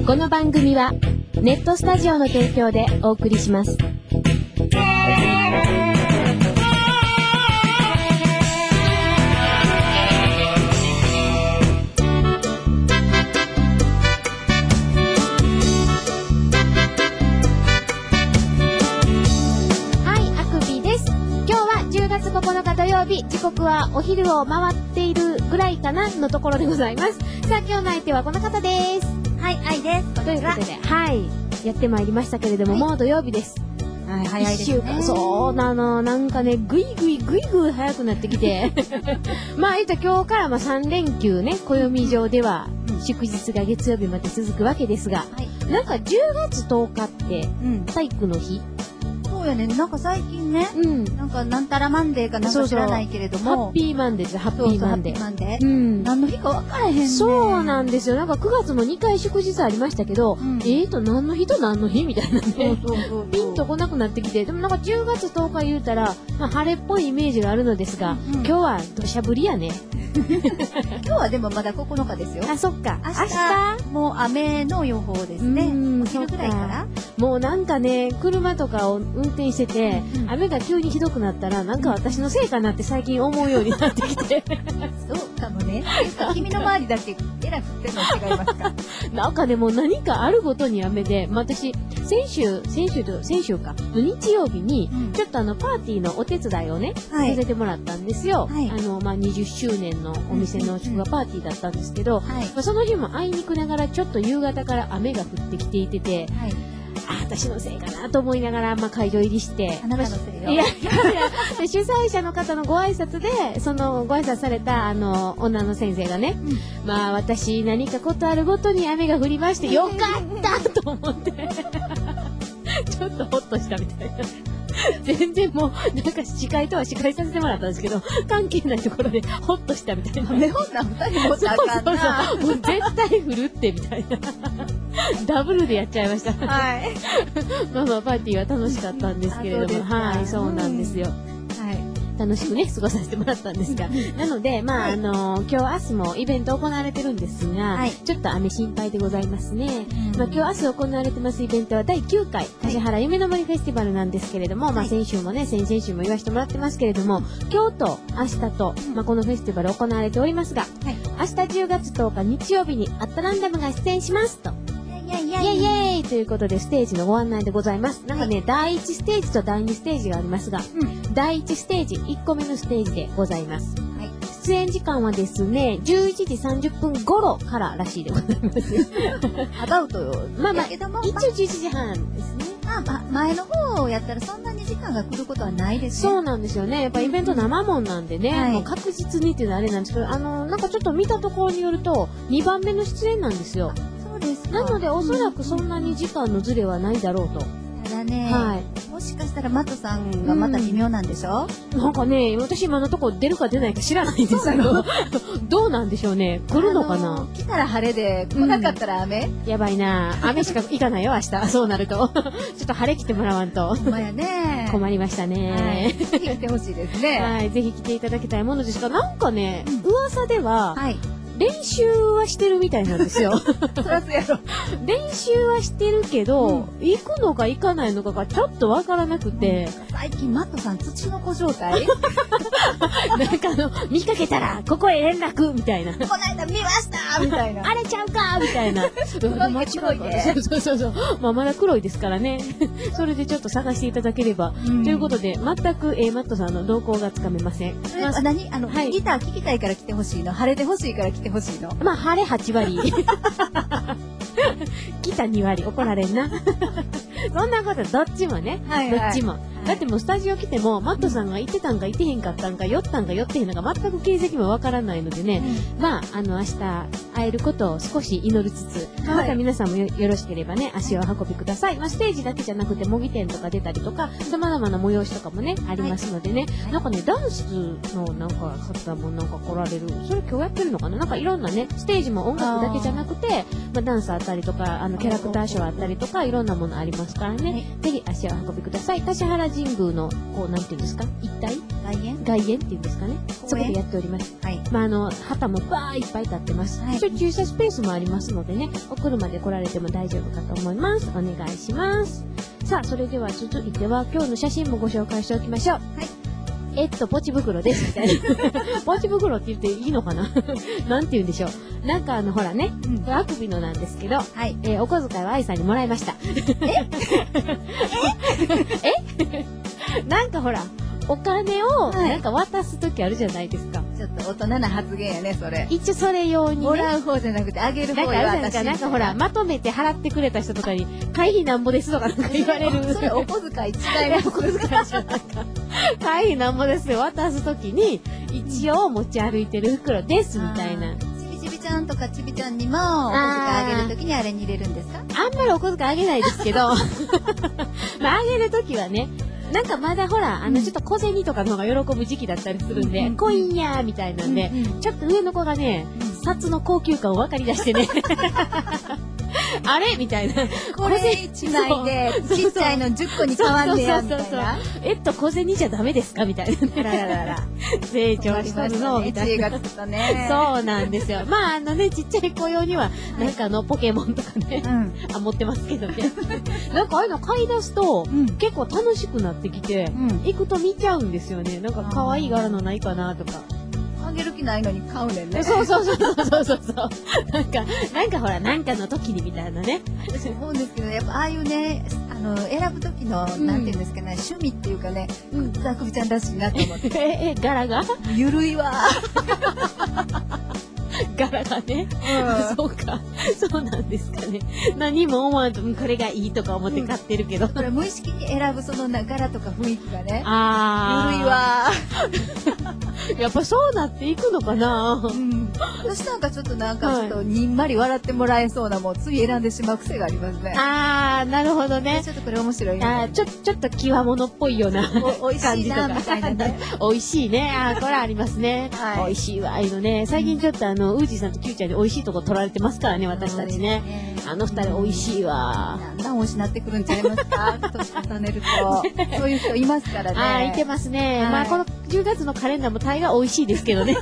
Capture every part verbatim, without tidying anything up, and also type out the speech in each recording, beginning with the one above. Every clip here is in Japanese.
この番組はネットスタジオの提供でお送りします。ここのか土曜日、時刻はお昼を回っているぐらいかなのところでございます。さあ、今日の相手はこの方です。 はい、愛です。 ということで、はい、やってまいりましたけれども、はい、もう土曜日です。 はい、早いですね。いっしゅうかん、 そうなの、なんかね、ぐいぐいぐいぐい早くなってきて。まあ、言ったら今日からまあさん連休ね、暦上では、祝日が月曜日まで続くわけですが、はい、なんかじゅうがつとおかって、体育の日、 そうやね、なんか最近ね、うん、なんかなんたらマンデーかなんか知らないけれども、 ハッピーマンデーです、ハッピーマンデー。 そうそう、ハッピーマンデー。うん。何の日か分からへんね。 そうなんですよ。なんかくがつもにかい祝日ありましたけど、うん、えーと、何の日と何の日みたいなね。そうそうそうそう。ピンとこなくなってきて、でもなんかじゅうがつとおか言うたら、まあ晴れっぽいイメージがあるのですが、うんうん、今日は土砂降りやね。 今日はでもまだここのかですよ。 あ、そっか。 明日もう雨の予報ですね。お昼ぐらいからもうなんかね、車とかを運転してて、うん、雨が急にひどくなったら、なんか私のせいかなって最近思うようになってきて。 そうかもね。君の周りだけえらく降ってんの違いますか？ なんかね、もう何かあるごとに雨で、まあ、私、先週、先週と、先週か、日曜日に、うん、ちょっとあの、パーティーのお手伝いをね、はい、させてもらったんですよ。はい、あの、まあ、にじゅっしゅうねんのお店の祝賀パーティーだったんですけど、はい、まあ、その日もあいにくながらちょっと夕方から雨が降ってきていてて、はい、あ、私のせいかなと思いながら、まあ、会場入りして。 あなたのせいよ。 いやいやいや、主催者の方のご挨拶で、そのご挨拶された、あの、女の先生がね、うん、まあ、私何かことあるごとに雨が降りまして、よかったと思って、ちょっとホッとしたみたいな。全然もう、なんか司会とは司会させてもらったんですけど、関係ないところでホッとしたみたいな。 雨女二人もあかんな。 そうそうそう。もう絶対降るって、みたいな。ダブルでやっちゃいました。 はい。 まあまあ、パーティーは楽しかったんですけれども、はい、そうなんですよ。はい。楽しくね、過ごさせてもらったんですが。なので、まあ、はい、あのー、今日明日もイベント行われてるんですが、はい、ちょっと雨心配でございますね。うん、まあ、今日明日行われてますイベントはだいきゅうかい、橿原夢の森フェスティバルなんですけれども、はい、まあ、先週もね、先々週も言わせてもらってますけれども、今日と明日と、まあ、このフェスティバル行われておりますが、はい、明日じゅうがつとおか日曜日にアットランダムが出演しますと。 イェイイェイイェイイェイということでステージのご案内でございます。なんかね、はい、だいいちステージとだいにステージがありますが、うん、だいいちステージ、いっこめのステージでございます。はい、出演時間はですね、じゅういちじさんじゅっぷん頃かららしいでございます。 アバウトよ。 まあまあ、一応じゅういちじはんですね。 まあまあ、前の方をやったらそんなに時間が来ることはないですね。 そうなんですよね。やっぱイベント生もんなんでね、はい、もう確実にっていうのはあれなんですけど、あの、なんかちょっと見たところによると、にばんめの出演なんですよ。なのでおそらくそんなに時間のズレはないだろうと。 ただね、はい、もしかしたらマットさんがまた微妙なんでしょ、 うん、なんかね、私今のところ出るか出ないか知らないんですけど、どうなんでしょうね。来るのかな。 来たら晴れで、来なかったら雨、 うん、やばいな。雨しか行かないよ、明日。そうなると。ちょっと晴れ来てもらわんと。 ほんまやね。 困りましたね。 はい、ぜひ来てほしいですね。 はい、ぜひ来ていただきたいものですが、なんかね、うん、噂では、はい、練習はしてるみたいなんですよ。 そらそうやろ。 練習はしてるけど、うん、行くのか行かないのかがちょっとわからなくて。 うん、最近マットさん土の子状態なんかあの、見かけたら、ここへ連絡みたいな。 この間見ましたみたいな。 あれちゃうかみたいな。 間違いで。 そうそうそう。まあまだ黒いですからね。それでちょっと探していただければ。うん、ということで、全く、えー、マットさんの動向がつかめません。 それは何あの、はい、ギター聴きたいから来てほしいの？晴れてほしいから来てほしいの？ まあ、晴れはちわり。来たにわり。怒られんな。そんなこと、どっちもね。はいはい、どっちも。だってもうスタジオ来ても、マットさんがいてたんかいてへんかったんか、酔ったんか酔ってへんのか、全く形跡もわからないのでね。うん、まあ、あの、明日会えることを少し祈りつつ、はい、また皆さんも よ, よろしければね、足を運びください。まあ、ステージだけじゃなくて、模擬店とか出たりとか、様々な催しとかもね、ありますのでね。はい、なんかね、ダンスのなんか方もなんか来られる。それ今日やってるのかな？なんかいろんなね、ステージも音楽だけじゃなくて、まあ、ダンスあったりとか、あの、キャラクターショーあったりとか、いろんなものありますからね。はい、ぜひ足を運びください。橿原神神宮の、こう、なんていうんですか、一体外苑外苑っていうんですかね。そこでやっております。はい。まあ、あの、旗もバーいっぱい立ってます。はい。一応駐車スペースもありますのでね、お車で来られても大丈夫かと思います。お願いします。さあ、それでは続いては、今日の写真もご紹介しておきましょう。はい。えっと、ポチ袋です、みたいな。ポチ袋って言っていいのかななんて言うんでしょう。なんかあの、ほらね、うん、これあくびのなんですけど、はい。えー、お小遣いは愛さんにもらいました。ええなんかほら、お金を、なんか渡すときあるじゃないですか。 ちょっと大人な発言やね、それ。 一応それ用に、ね。 もらう方じゃなくて、あげる方やなんか、なんかほら、まとめて払ってくれた人とかに、会費なんぼですとかなんか言われる。 それお小遣い違います。 お小遣いじゃないか。会費なんぼですよ。渡すときに、一応持ち歩いてる袋です、みたいな。 ちびちびちゃんとかちびちゃんにも、お小遣いあげるときにあれに入れるんですか？ あんまりお小遣いあげないですけど、まああげるときはね、なんかまだほら、あの、ちょっと小銭とかの方が喜ぶ時期だったりするんで、うん、コインやーみたいなんで、うんうん、ちょっと上の子がね、札の高級感を分かり出してね、あれみたいな。 これいちまいで、ちっちゃいのじゅっこに変わんねや、みたいな。 えっと、小銭じゃダメですかみたいなね。 らららら。 成長しとるの、みたいな。そうなんですよ。まあ、あのね、ちっちゃい子用には、なんかあの、ポケモンとかね、あ、持ってますけどね。なんかああいうの買い出すと、結構楽しくなってきて、行くと見ちゃうんですよね。なんか可愛い柄のないかなとか。 あげる気ないのに買うねんね。 そうそうそうそうそうそう。なんか、なんかほら、なんかの時にみたいなね。 私思うんですけど、やっぱああいうね、あの、選ぶ時の、うん、なんていうんですかね、趣味っていうかね、うん、ざくびちゃんらしいなと思って。 え、え、柄がゆるいわ。 柄がね、うん、そうか、そうなんですかね。何も思わず、これがいいとか思って買ってるけど。うん、 これ無意識に選ぶそのな柄とか雰囲気がね。 あゆるいわ。 やっぱそうなっていくのかな、 うん、私なんかちょっとなんかちょっとにんまり笑ってもらえそうなもうつい選んでしまう癖がありますね。 あー、なるほどね。 ちょっとこれ面白い、ね。 あー、ちょ、ちょっと極物っぽいようなおいしいなみたいなね。 美味しいね。あー、これありますね。はい、美味しいわ、ああいうのね。最近ちょっとあの、ウージーさんとキューちゃんに美味しいとこ取られてますからね、私たちね。ね、あの二人美味しいわ。 だんだん美味しなってくるんちゃいますか年重ねると。そういう人いますからね。 あー、いてますね。はい、まあこのじゅうがつのカレンダーも大概美味しいですけどね。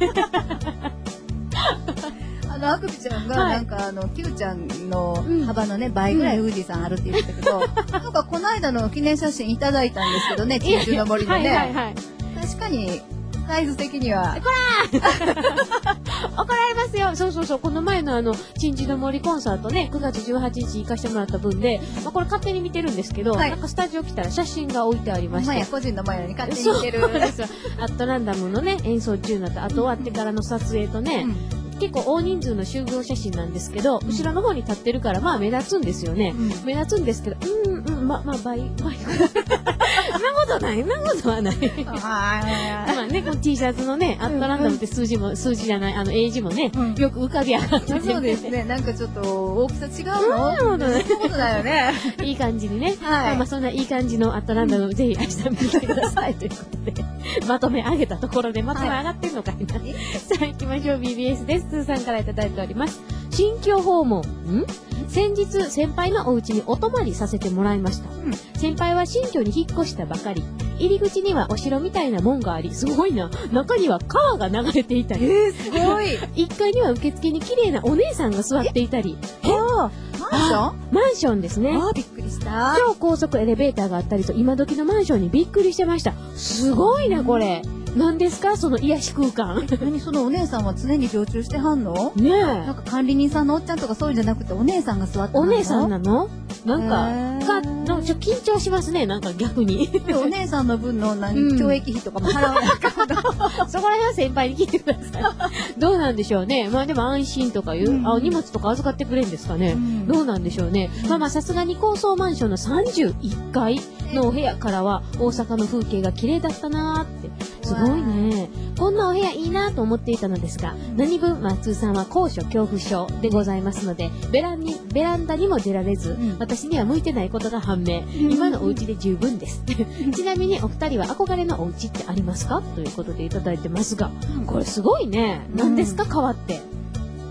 あの、あくびちゃんが、なんか、あの、きゅうちゃんの幅のね、倍ぐらいウージーさんあるって言ってたけど、なんか、この間の記念写真いただいたんですけどね、珍獣の森でね。確かに、サイズ的には。 こら怒られますよ。そうそうそう。この前のあの、珍獣の森コンサートね、くがつじゅうはちにち行かしてもらった分で、まあ、これ勝手に見てるんですけど、はい、なんかスタジオ来たら写真が置いてありまして。 まあ、個人の前に勝手に見てる。 そうですよ。アットランダムのね、演奏中のと、あと終わってからの撮影とね、うん、結構大人数の集合写真なんですけど、後ろの方に立ってるから、まあ目立つんですよね。うん、目立つんですけど、うん、うん、ま、まあ、倍、倍。そんなことない、そんなことはない。まあね、この T シャツのね、アットランダムって数字も、数字じゃない、あの、英字もね、うん、よく浮かび上がってて、ね。 そうですね、なんかちょっと大きさ違うのそんなことだよね。 いい感じにね。はい。まあ、まあ、そんないい感じのアットランダム、うん、ぜひ明日見てくださいということで、まとめ上げたところで、まとめ上がってんのかいな。はい、さあ行きましょう、ビービーエス です。スーさんからいただいております。新居訪問。ん先日、先輩のお家にお泊まりさせてもらいました。うん、先輩は新居に引っ越したばかり。入り口にはお城みたいな門があり、すごいな。中には川が流れていたり。 えー、すごい。 いっかいには受付に綺麗なお姉さんが座っていたり。 えあマンションマンションですね。 あびっくりした。 超高速エレベーターがあったりと、今時のマンションにびっくりしてました。すごいな、これ。何ですかその癒し空間。 何そのお姉さんは常に常駐してはんのねえ。 なんか管理人さんのおっちゃんとかそういうんじゃなくてお姉さんが座ってはんのお姉さんなのなんか、か、なんかちょっと緊張しますね、なんか逆に。 お姉さんの分の何、うん、教育費とかも払わないかそこら辺は先輩に聞いてください。どうなんでしょうね。まあでも安心とかいう、うん、あ、荷物とか預かってくれるんですかね。うん、どうなんでしょうね。うん、まあまあさすがに高層マンションのさんじゅういっかいのお部屋からは大阪の風景が綺麗だったなーって。すごいね。こんなお部屋いいなと思っていたのですが、何分松さんは高所恐怖症でございますので、ベランに、ベランダにも出られず、うん、私には向いてないことが判明。今のお家で十分です。ちなみにお二人は憧れのお家ってありますかということでいただいてますが、これすごいね。何ですか、川って。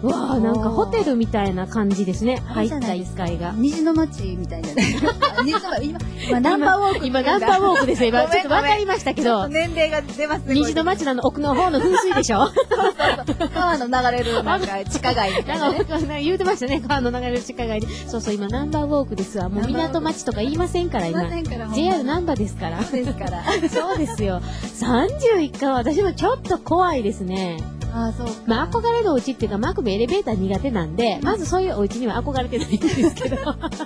わあ、なんかホテルみたいな感じですね。入ったいっかいが。 虹の街みたいなね。今、今、ナンバーウォーク。 今、ナンバーウォークですね。今、ちょっとわかりましたけど。 年齢が出ますね。 虹の街の奥の方の噴水でしょ。 川の流れる、なんか、地下街みたいな、ね。 なんか、言うてましたね。川の流れる地下街で。そうそう、今、ナンバーウォークですわ。もう港町とか言いませんから、今。ジェイアール ナンバーですから。 ですから。 そうですよ。さんじゅういっかいは私もちょっと怖いですね。 ああ、そう。 まあ、憧れのお家っていうか、マクベエレベーター苦手なんで、まずそういうお家には憧れてないんですけど。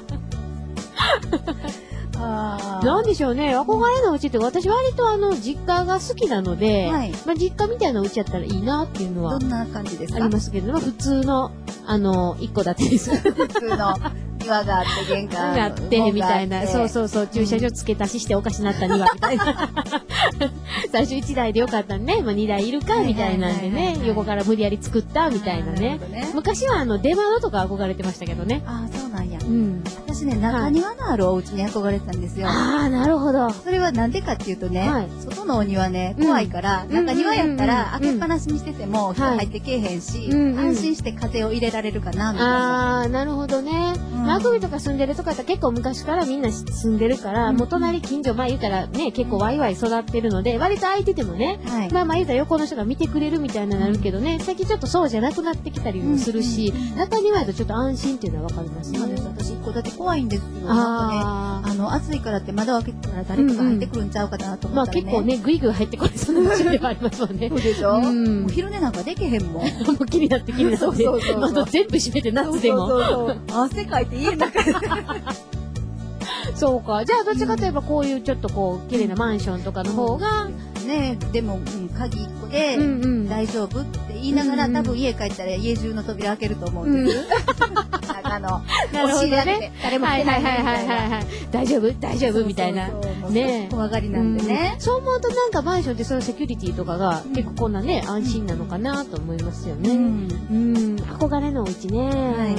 あなんでしょうね。憧れのお家って私割とあの、実家が好きなので、はい、まあ実家みたいなお家やったらいいなっていうのは。 どんな感じですか？ ありますけど、まあ普通の、あの、一戸建てです。 普通の。庭があって玄関があってみたいな、そうそうそう、駐車場付け足ししておかしなった庭みたいな。最初いちだいでよかったね、もうにだいいるかみたいなんでね、横から無理やり作ったみたいなね。昔はあの出窓とか憧れてましたけどね。 ああ、そうなんや。うん。私ね、中庭のあるお家に憧れてたんですよ。 ああ、なるほど。 それはなんでかっていうとね、外のお庭ね、怖いから、中庭やったら開けっぱなしにしてても人入ってけえへんし、安心して風を入れられるかなみたいな。 ああ、なるほどね。マクビとか住んでるとかって結構昔からみんな住んでるから、もう隣近所、まあ言うたらね、結構ワイワイ育ってるので、割と空いててもね、まあまあ言うたら横の人が見てくれるみたいななるけどね、最近ちょっとそうじゃなくなってきたりもするし、中庭やとちょっと安心っていうのはわかりますね。 そうです。私一個だけ怖いんですけど、なんかね、あの、暑いからって窓開けてたら誰かが入ってくるんちゃうかなと思ったらね。 まあ結構ね、ぐいぐい入ってこれそうな場所ではありますもんね。 そうでしょ？うん。お昼寝なんかできへんもん。もう気になって気になって。窓全部閉めて夏でも。 そうそうそう。汗かいて家の中で。 そうか。じゃあ、どっちかといえば、こういうちょっとこう、綺麗なマンションとかの方が、 ね、でも、うん、鍵一個で、大丈夫って言いながら、うんうん、多分家帰ったら家中の扉開けると思うんです。中の、 なるほどね。誰も来てないみたいな。大丈夫大丈夫みたいな。ね怖がりなんでね、 うん。そう思うとなんかマンションってそのセキュリティとかが結構こんなね、安心なのかなと思いますよね。うん。うん、憧れのお家ね。はい、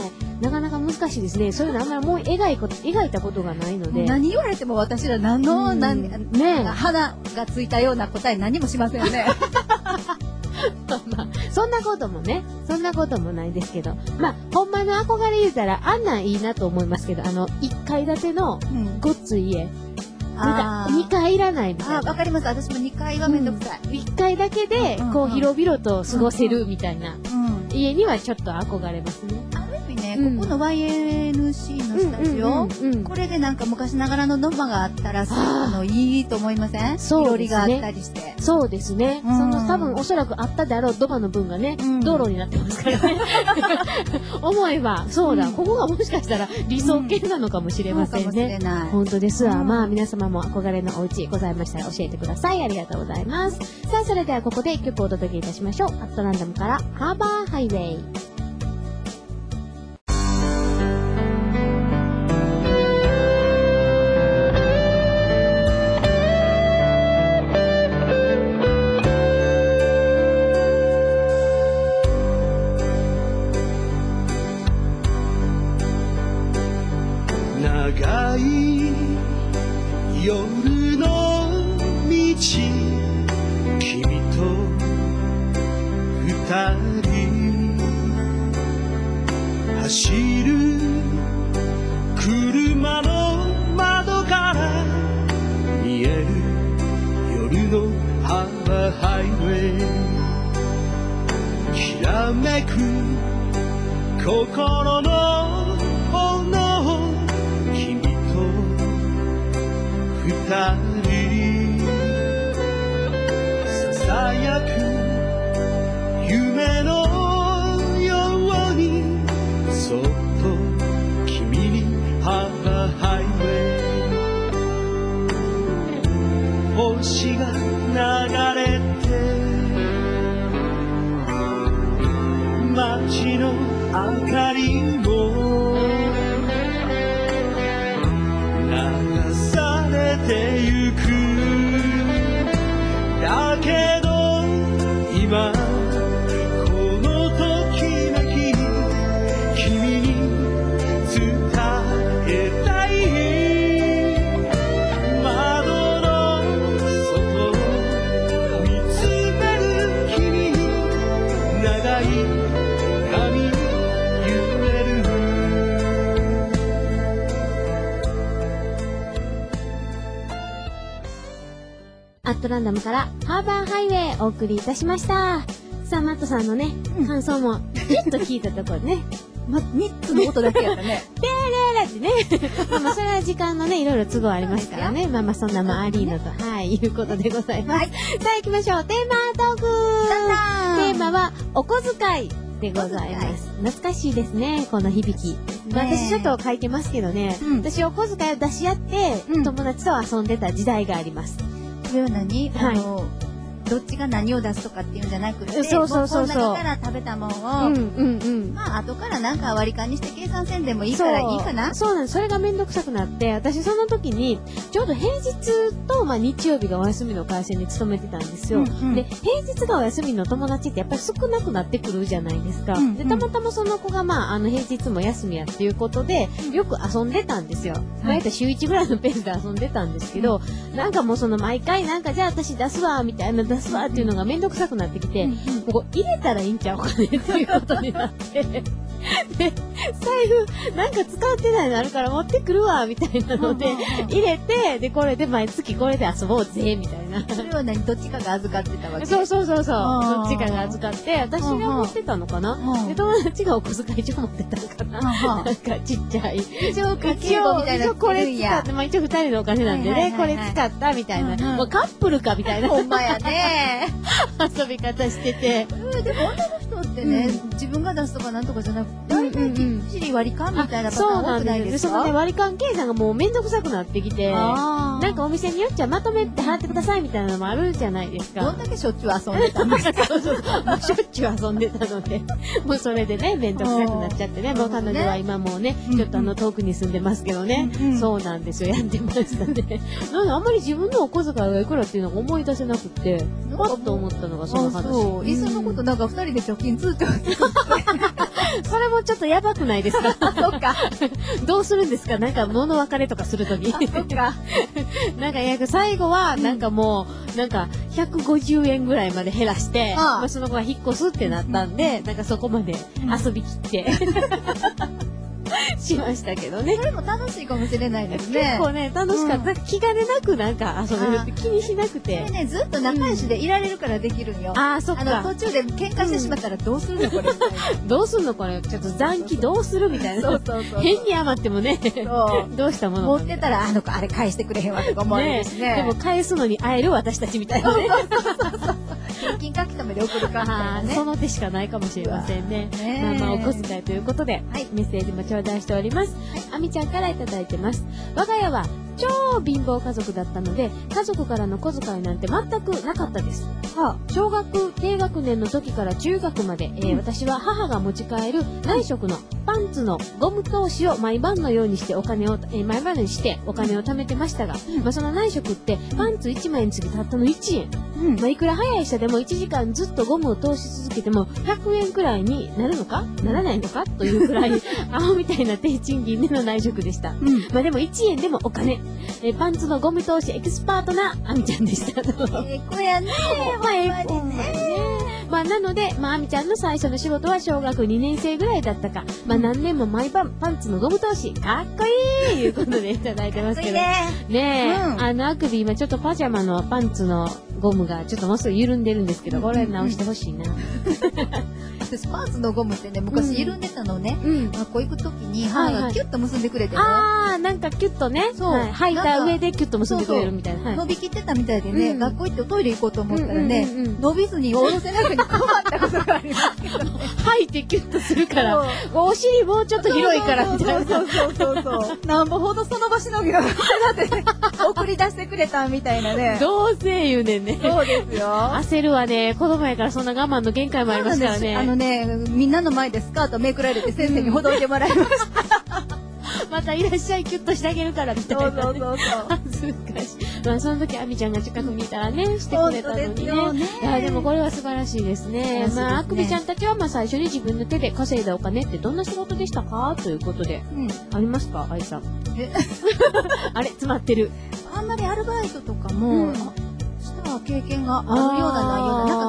なかなか難しいですね。そういうのあんまりもう描いこと、描いたことがないので。 何言われても私ら何の、うん、何、ね、花がついたような答え何もしませんよね。 まあ、そんなこともね、そんなこともないですけど、まあ、ほんまの憧れ言うたら、あんなんいいなと思いますけど、あの、いっかい建てのごっつい家。うんなんかにかいいらないみたいな。 あ、わかります。私もにかいはめんどくさい。 うん、いっかいだけで、こう、広々と過ごせるみたいな、家にはちょっと憧れますね。 ある意味ね、うん、ここの ワイエヌシー のスタジオ、これでなんか昔ながらの土間があったら、あの、いいと思いません？そうですね。いろりがあったりして。 そうですね。うん、その多分おそらくあったであろう土間の分がね、うん、道路になってますからね。思えば、そうだ、うん、ここがもしかしたら理想形なのかもしれませんね。うん、本当ですわ。まあ皆様も憧れのお家ございましたら教えてください。ありがとうございます。さあ、それではここで一曲お届けいたしましょう。アットランダムからハーバーハイウェイ。 長い夜の道君と二人走る車の窓から見える夜のハーバーハイウェイきらめく心の炎君と二人ささやく夢のようにそっと君にハーバーハイウェイ星が流れて街の明かりも流されてゆくだけど今このときめき君に伝えたい窓の外見つめる君に長い髪アットランダムからハーバーハイウェイお送りいたしました。さあ、マットさんのね、 うん感想もピッと聞いたところでね、 ま、みっつの音だけやったね。 ペーレーラってね、まあまあそれは時間のね、いろいろ都合ありますからね、まあまあそんなもありのと、はい、いうことでございます。 はい。 さあ行きましょう、テーマトークテーマは、お小遣いでございます。懐かしいですね、この響き。まあ私ちょっと書いてますけどね、 うん私お小遣いを出し合って、 うん友達と遊んでた時代があります。 これは何はいあの、どっちが何を出すとかっていうんじゃなくて、 そうそうそうそうもうこの中から食べたもんを、 うんうんうん。 まあ後からなんか割り勘にして計算せんでもいいからいいかな。 そうなんです。それがめんどくさくなって、私その時に、ちょうど平日と、まあ日曜日がお休みの会社に勤めてたんですよ。 うんうん、 で、平日がお休みの友達ってやっぱり少なくなってくるじゃないですか。 うんうん、 で、たまたまその子がまあ、あの平日も休みやっていうことで、よく遊んでたんですよ。まあ、やったら週いちぐらいのペースで遊んでたんですけど、うん、なんかもうその毎回なんかじゃあ私出すわ、みたいな出すわっていうのがめんどくさくなってきて、うんうん、ここ入れたらいいんちゃうかねっていうことになって。で、財布なんか使ってないのあるから持ってくるわみたいなので入れて、でこれで毎月これで遊ぼうぜみたいな。 それは何どっちかが預かってたわけ？ そうそうそうそう。どっちかが預かって私が持ってたのかな。で友達がお小遣い帳持ってたのかな。なんかちっちゃい。 一応家計簿みたいなのこれ使って、まあ一応二人のお金なんでね、これ使ったみたいな。もうカップルかみたいな。 ほんまやね。 遊び方してて。 でも女の人ってね、自分が出すとかなんとかじゃなくて、大体きっちり割り勘みたいなパターン多くないですか？ そのね、割り勘計算がもうめんどくさくなってきて、なんかお店によっちゃまとめて払ってくださいみたいなのもあるじゃないですか。 どんだけしょっちゅう遊んでたんですか？ そうそう。もうしょっちゅう遊んでたので、もうそれでね、めんどくさくなっちゃってね、もう彼女は今もうね、ちょっとあの遠くに住んでますけどね、そうなんですよ、やってましたね。なのであんまり自分のお小遣いがいくらっていうのが思い出せなくて、パッと思ったのがその話。 そう。いっそのことなんか二人で貯金通帳それもちょっとやばくないですか？ そっか。 どうするんですか？なんか物別れとかするとき。 そっか。 なんかや最後はなんかもう、なんかひゃくごじゅうえんぐらいまで減らして、まあその子が引っ越すってなったんで、なんかそこまで遊びきって。しましたけどね。 それも楽しいかもしれないですね。 結構ね、楽しかった。うん、気兼ねなくなんか遊べるって気にしなくて。 それね、ずっと仲良しでいられるからできるんよ。 うん、ああ、そっか。 あの、途中で喧嘩してしまったらどうするのこれみたいな。 どうすんのこれ。ちょっと残機どうするみたいな。 そうそうそう。 変に余ってもね、そうどうしたもの持ってたら、あの子、あれ返してくれへんわとか思われるしね。 でも返すのに会える私たちみたいなね。 現金書き留めで送るかみたいなね。 その手しかないかもしれませんね。まあまあ、お小遣いということで、メッセージも頂戴しております。あみちゃんからいただいてます。我が家は超貧乏家族だったので、家族からの小遣いなんて全くなかったです。はあ、小学低学年の時から中学まで、えー、私は母が持ち帰る内職のパンツのゴム通しを毎晩のようにしてお金を、えー、毎晩にしてお金を貯めてましたが、うん、まあ、その内職ってパンツいちまいにつきたったのいちえん。うん、まあ、いくら早い人でもいちじかんずっとゴムを通し続けてもひゃくえんくらいになるのかならないのかというくらいアホみたいな低賃金での内職でした。うん、まあでもいちえんでもお金。えパンツのゴム通しエキスパートなあみちゃんでした。 ええ子やねー。 まあ、ええ子ね。まあなので、まああみちゃんの最初の仕事は小学にねん生ぐらいだったか、まあ何年も毎晩パンツのゴム通し、かっこいいいうことでいただいてますけど。 ねねえ、うん、あのあくび今ちょっとパジャマのパンツのゴムがちょっともうすぐ緩んでるんですけど、これ直してほしいな。 私パンツのゴムってね、昔緩んでたのね、うん、学校行くときに母がキュッと結んでくれてね。 ああ、なんかキュッとね、そう、はい、履いた上でキュッと結んでくれるみたいな。 そうそう、はい、伸びきってたみたいでね、うん、学校行ってトイレ行こうと思ったらね、うんうんうん、伸びずに下ろせなくに困ったことがありますけど、ね、 履いてキュッとするから、お尻もうちょっと広いからみたいな。 そうそうそうそうそう。なんぼほどその場しのぎがだってね、送り出してくれたみたいなね。 どうせ言うねんね。 そうですよ。 焦るわね。子供やからそんな我慢の限界もありますからね。 あのね、みんなの前でスカートめくられて先生にほどいてもらいました。 またいらっしゃいキュッとしてあげるからみたいな、ね。 そうそうそうそう。 恥ずかしい。まあその時あみちゃんが近くにいたらね、してくれたのにね。ねいやでもこれは素晴らしいですね。すねまああくびちゃんたちはまあ最初に自分の手で稼いだお金ってどんな仕事でしたかということで。うん、ありますか愛さん。えあれ詰まってる。 あんまりアルバイトとかも、うん、した経験があるような内容で、なんか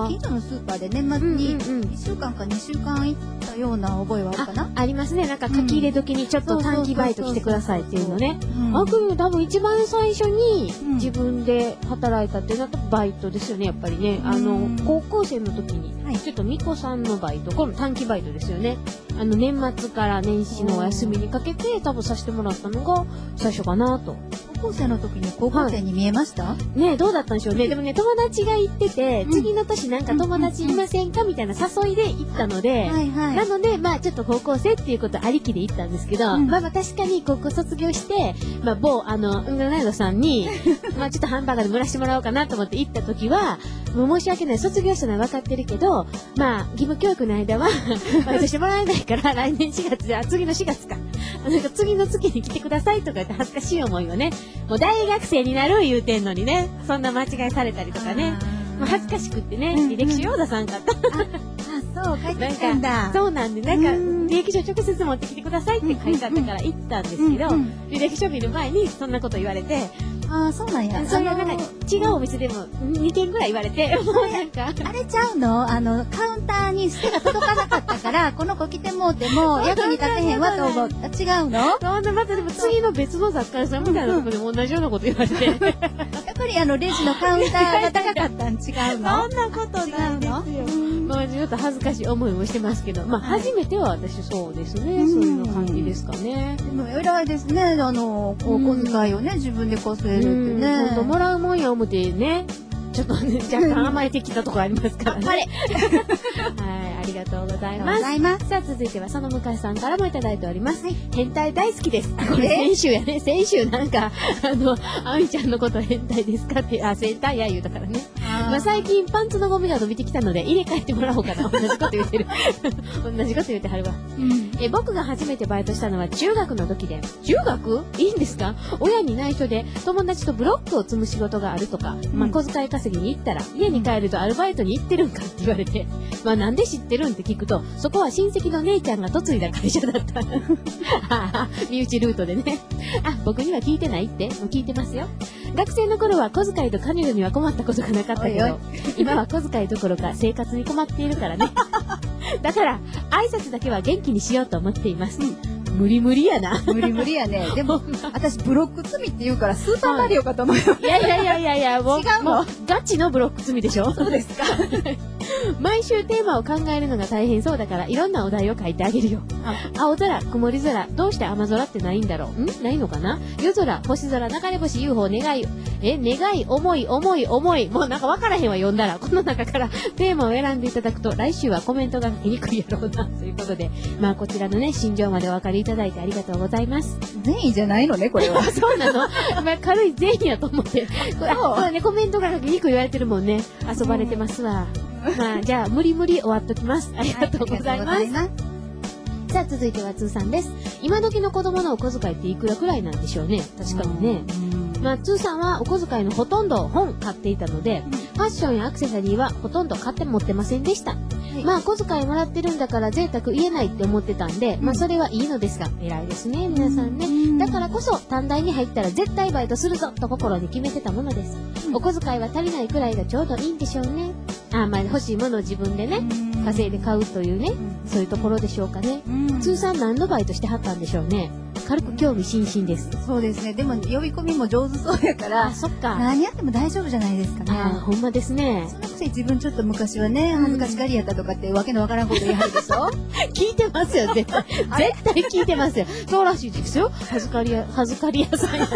近所のスーパーで年末にいっしゅうかんかにしゅうかん行ったような覚えはあるかな。 あ、ありますね。なんか書き入れ時にちょっと短期バイト来てくださいっていうのね。あくまで多分一番最初に自分で働いたっていうのはバイトですよね、やっぱりね。あの、高校生の時に、ちょっとみこさんのバイト、この短期バイトですよね。あの、年末から年始のお休みにかけて多分させてもらったのが最初かなと。 高校生の時に高校生に見えました？ はい、ねえ、どうだったんでしょうね。でもね、友達が行ってて、うん、次の年なんか友達いませんかみたいな誘いで行ったので、はいはい、なので、まあちょっと高校生っていうことありきで行ったんですけど、うん、まあまあ確かに高校卒業して、まあ某、あの、うんがなどさんに、まあちょっとハンバーガーで蒸らしてもらおうかなと思って行った時は、もう申し訳ない、卒業したのは分かってるけど、まあ義務教育の間は、バイトしてもらえないから、来年しがつで、あ、次のしがつか。なんか次の月に来てくださいとか言って恥ずかしい思いをね、もう大学生になる言うてんのにね、そんな間違いされたりとかね、もう恥ずかしくってね、履歴書を出さんかった。 あ、そう、書いてきたんだ。 そうなんで、なんか、履歴書直接持ってきてくださいって書いてあったから行ったんですけど、履歴書見る前にそんなこと言われて、 ああ、そうなんや。 それはなんか違うお店でもにけんぐらい言われて、もうなんか。 あれちゃうの？あの、カウンターに手が届かなかったから、この子来てもうても役に立てへんわと思った。違うの？ そんな、またでも次の別の雑貨屋さんみたいなところでも同じようなこと言われて。やっぱりあの、レジのカウンターが高かったん違うの？ そんなことないですよ。まあちょっと恥ずかしい思いもしてますけど、まあ初めては私そうですね。そういうの感じですかね。 でも偉いですね。あの、お小遣いをね、自分で稼いるってね。 もらうもんや思ってね、ちょっとね、若干甘えてきたところありますからね。はい、ありがとうございます。さあ、続いては、その昔さんからもいただいております。はい、変態大好きです。これ先週やね、先週なんか、あの、あみちゃんのこと変態ですかって、あ、変態や言うたからね。まあ最近パンツのゴミが伸びてきたので入れ替えてもらおうかな。同じこと言ってる。同じこと言ってはるわ。うん、え僕が初めてバイトしたのは中学の時で。中学いいんですか？親に内緒で友達とブロックを積む仕事があるとか、うん、まあ小遣い稼ぎに行ったら家に帰るとアルバイトに行ってるんかって言われて、まあなんで知ってるんって聞くと、そこは親戚の姉ちゃんが嫁いだ会社だった。身内ルートでね。あ、僕には聞いてないって？もう聞いてますよ。学生の頃は小遣いと彼女には困ったことがなかったけど、おいおい今は小遣いどころか生活に困っているからね。だから挨拶だけは元気にしようと思っています。うん、無理無理やな。 無理無理やね。でも私ブロック積みって言うからスーパーマリオかと思うよ。 いやいやいやいやいや、もう違うの？ ガチのブロック積みでしょ。 そうですか。 毎週テーマを考えるのが大変そうだからいろんなお題を書いてあげるよ。青空、曇り空、どうして雨空ってないんだろう？んないのかな？夜空、星空、流れ星、ユーフォー、願い、え、願い、思い、思い、思い。もうなんか分からへんわ、読んだら。この中からテーマを選んでいただくと、来週はコメントが書きにくいやろうな、ということで。まあ、こちらのね、心情までお分かりいただいてありがとうございます。 善意じゃないのね、これは。 そうなの？まあ、軽い善意やと思って。これね、コメントが書きにくい言われてるもんね。遊ばれてますわ。まあ、じゃあ、無理無理終わっときます。ありがとうございます。はい、ますさあ、続いては通さんです。今時の子供のお小遣いっていくらくらいなんでしょうね。確かにね。まあ、通さんはお小遣いのほとんど本買っていたので、ファッションやアクセサリーはほとんど買って持ってませんでした。はい、まあ、小遣いもらってるんだから贅沢言えないって思ってたんで、まあ、それはいいのですが、偉いですね、皆さんね。だからこそ、短大に入ったら絶対バイトするぞと心に決めてたものです。お小遣いは足りないくらいがちょうどいいんでしょうね。あ、まあ、欲しいものを自分でね、稼いで買うというね、そういうところでしょうかね。通算何のバイトしてはったんでしょうね。軽く興味津々です。 そうですね。でも呼び込みも上手そうやから、 あ、そっか。 何やっても大丈夫じゃないですかね。 あ、ほんまですね。 そのくせ自分ちょっと昔はね、恥ずかしがりやったとかってわけのわからんこと言いはるでしょ。 聞いてますよ、絶対。絶対聞いてますよ。そうらしいですよ。恥ずかりや、恥ずかり屋さんやって。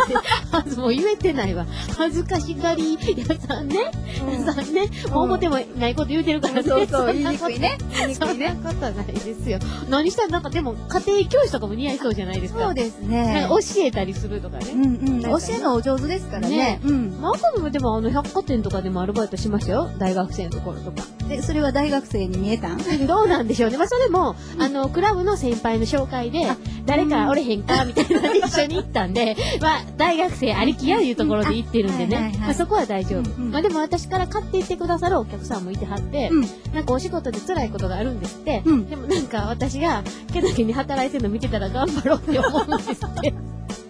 もう言えてないわ。恥ずかしがり屋さんね。屋さんね。もう表もないこと言うてるからね。 そうそう、言いにくいね。 言いにくいね。そんなことないですよ。何したらなんかでも家庭教師とかも似合いそうじゃないですか。 そうですね。 教えたりするとかね。 うんうん。教えるのお上手ですからね。 うん。まあ、赤もでもあの百貨店とかでもアルバイトしましたよ。大学生のところとか。 で、それは大学生に見えたん？ どうなんでしょうね。まあ、それも、あの、クラブの先輩の紹介で、誰かおれへんかみたいなので一緒に行ったんで、まあ、大学生ありきやいうところで行ってるんでね。まあ、そこは大丈夫。まあ、でも私から買っていってくださるお客さんもいてはって、なんかお仕事で辛いことがあるんですって。でもなんか私が、けなげに働いてるの見てたら頑張ろうって思うんですって。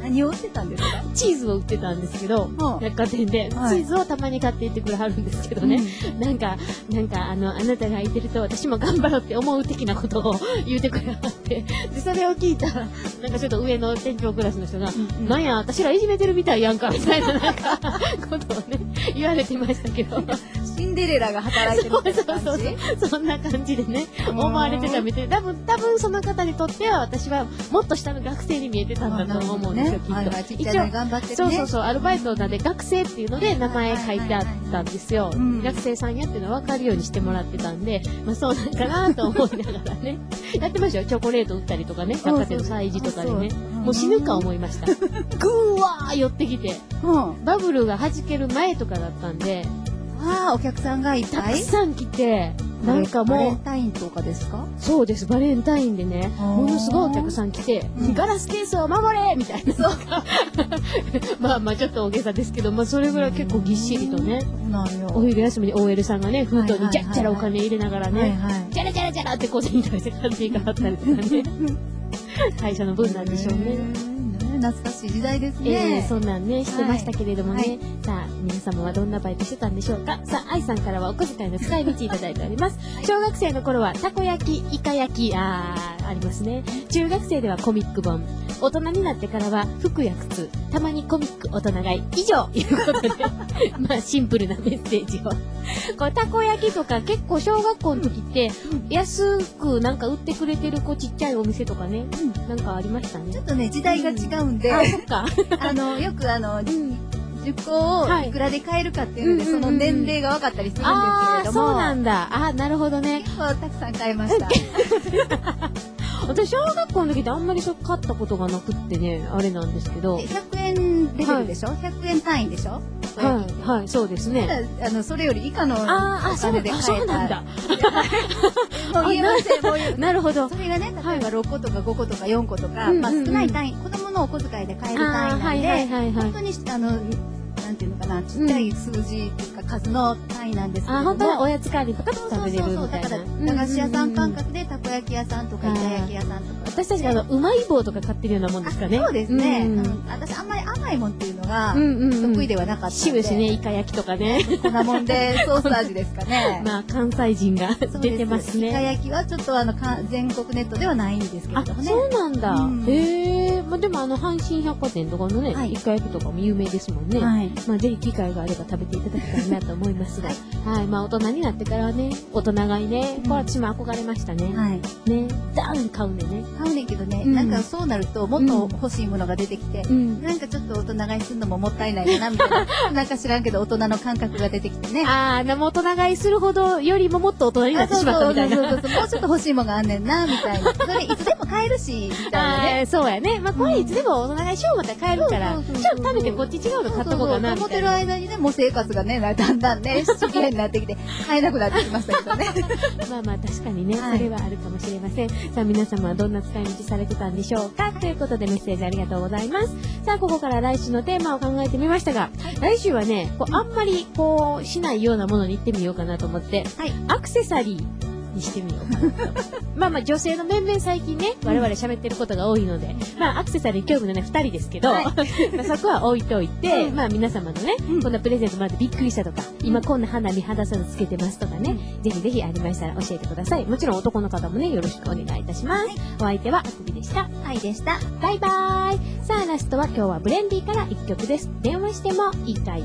何を売ってたんですか？ チーズを売ってたんですけど、百貨店で、チーズをたまに買っていってくれはるんですけどね、なんか、なんか、あの、あなたがいてると私も頑張ろうって思う的なことを言うてくれはって、で、それを聞いたら、なんかちょっと上の店長クラスの人が、なんや、私らいじめてるみたいやんか、みたいな、なんか、ことをね、言われてましたけど。 シンデレラが働いてるみたいな感じ？ そうそうそう。そんな感じでね、思われてたみたい。多分、多分その方にとっては私はもっと下の学生に見えてたんだと思うんですよ、きっと。 一応、頑張ってね。 そうそうそう、アルバイトなんで学生っていうので名前書いてあったんですよ。学生さんやっていうの分かるようにしてもらってたんで、まあそうなんかなと思いながらね。やってましたよ。チョコレート売ったりとかね、百貨店の催事とかでね。もう死ぬか思いました。ぐーわー寄ってきて、バブルが弾ける前とかだったんで、 ああ、お客さんがいっぱいたくさん来て、なんかもう。 バレンタインとかですか？ そうです、バレンタインでね、ものすごいお客さん来て、ガラスケースを守れみたいな。そうか。まあまあちょっと大げさですけど、まあそれぐらい結構ぎっしりとね、お昼休みに オーエル さんがね、封筒にジャッジャラお金入れながらね、ジャラジャラジャラって小銭出して買っていかはったりとかね。会社の分なんでしょうね。 懐かしい時代ですね。 えー、そんなんね、してましたけれどもね。はいはい、さあ、皆様はどんなバイトしてたんでしょうか。さあ、愛さんからはお小遣いの使い道いただいております。はい、小学生の頃は、たこ焼き、イカ焼き、あー、ありますね。中学生ではコミック本。大人になってからは、服や靴。たまにコミック大人買い。以上いうことで、まあ、シンプルなメッセージを。こう、たこ焼きとか結構小学校の時って、安くなんか売ってくれてるこうちっちゃいお店とかね、うん、なんかありましたね。 ちょっとね、時代が違うんで、うん、 あ、そっか。 あの、よくあの、うんじゅっこをいくらで買えるかっていうので、その年齢が分かったりするんですけれども。ああ、 そうなんだ。あ、なるほどね。 結構たくさん買いました。 私、小学校の時ってあんまりそう買ったことがなくってね、あれなんですけど。 ひゃくえんレベルでしょ、はい、ひゃくえん単位でしょはい、はい、そうですね。 あの、それより以下のお金で買えた。 あ、そうなんだ。 もう言えません、もう言う。 なるほど。 それがね、例えばろっことかごことかよんことか、まあ少ない単位、子供のお小遣いで買える単位なんで、本当に、あの、なんていうのかな、ちっちゃい数字っていうか数の単位なんですけども。あ、 本当はおやつ代わりとか食べれるみたいな。そうそうそう。だから、 駄菓子屋さん感覚でたこ焼き屋さんとか、イカ焼き屋さんとか。 私たちがあの、うまい棒とか買ってるようなもんですかね。 そうですね。私あんまり甘いもんっていうのが、得意ではなかった。 渋いですね、イカ焼きとかね。 こんなもんで、ソース味ですかね。 まあ、関西人が出てますね。 イカ焼きはちょっとあの、全国ネットではないんですけれどもね。 そうなんだ。へえ。まあでもあの、阪神百貨店とかのね、イカ焼きとかも有名ですもんね。まあ、ぜひ機会があれば食べていただきたいなと思いますが。はい。まあ、大人になってからはね、大人買いね。これ私も憧れましたね。はい。ね。ダーン買うねね。 買うねんけどね、なんかそうなると、もっと欲しいものが出てきて、なんかちょっと大人買いするのももったいないかな、みたいな。なんか知らんけど、大人の感覚が出てきてね。 ああ、大人買いするほどよりももっと大人になってしまったみたいな。 そうそうそう。もうちょっと欲しいものがあんねんな、みたいな。それいつでも買えるし、みたいなね。 そうやね。まあ、これいつでも大人買いしようまたら買えるから、ちょっと食べてこっち違うの買っとこうかな、みたいな。 思ってる間にね、もう生活がね、だんだんね、主義になってきて、買えなくなってきましたけどね。 まあまあ、確かにね、それはあるかもしれません。さあ、皆様はどんな使い道されてたんでしょうか、ということでメッセージありがとうございます。さあ、ここから来週のテーマを考えてみましたが、はい、来週はね、こうあんまりこうしないようなものに行ってみようかなと思って、はい、アクセサリーにしてみようかなと。まあまあ女性の面々最近ね、我々喋ってることが多いので、まあアクセサリーに興味のね二人ですけど、はい、まあそこは置いといて、うん、まあ皆様のね、うん、こんなプレゼントもらってびっくりしたとか、うん、今こんな花見肌さずつけてますとかね、うん、ぜひぜひありましたら教えてください。もちろん男の方もね、よろしくお願いいたします。はい、お相手はあくびでした。 はいでした。 バイバーイ。さあラストは今日はブレンディから一曲です。電話してもいいかい。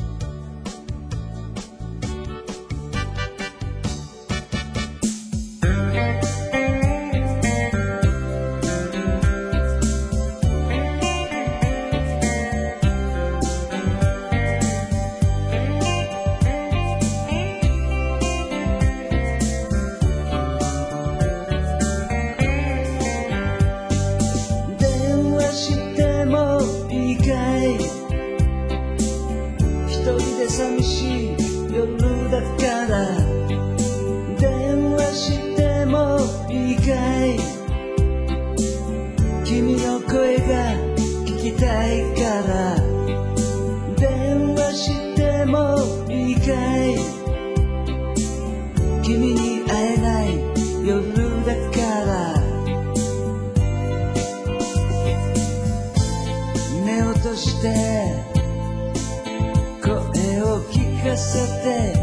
寂しい夜だから電話してもいいかい君の声が聞きたいから電話してもいいかい君に会えない夜だからせて